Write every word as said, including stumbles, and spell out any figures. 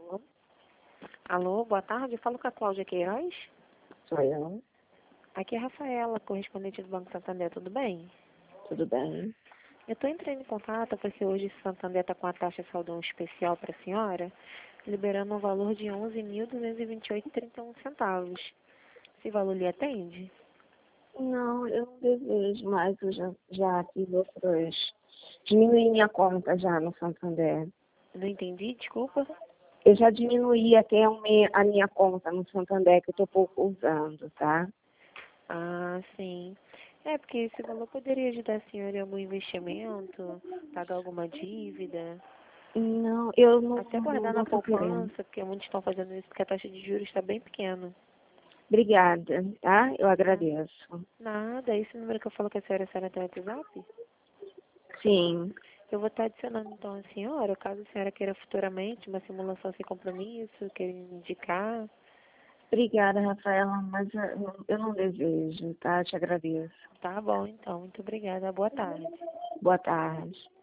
Alô? Alô, boa tarde. Eu falo com a Cláudia Queiroz. Sou eu. Aqui é a Rafaela, correspondente do Banco Santander. Tudo bem? Tudo bem? Eu estou entrando em contato porque hoje o Santander está com a taxa saldão especial para a senhora, liberando um valor de onze mil duzentos e vinte e oito vírgula trinta e um centavos. Esse valor lhe atende? Não, eu não desejo mais. Eu já, já fiz outras. Diminuí minha conta já no Santander. Não entendi, desculpa. Eu já diminuí até o me- a minha conta no Santander, que eu estou pouco usando, tá? Ah, sim. É, porque esse valor poderia ajudar a senhora em algum investimento, pagar alguma dívida, Não, eu não, até não, guardar na não tô querendo. poupança, porque muitos estão fazendo isso porque a taxa de juros está bem pequena. Obrigada, tá? Eu Ah, agradeço. nada, esse número que eu falo que a senhora, a senhora tem WhatsApp? Sim. Eu vou estar adicionando então a senhora, caso a senhora queira futuramente uma simulação sem compromisso, queira indicar. Obrigada, Rafaela, mas eu não, eu não desejo, tá? Te agradeço. Tá bom, então. Muito obrigada. Boa tarde. Boa tarde.